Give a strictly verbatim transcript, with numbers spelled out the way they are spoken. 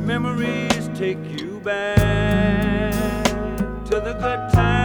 memories take you back to the good times.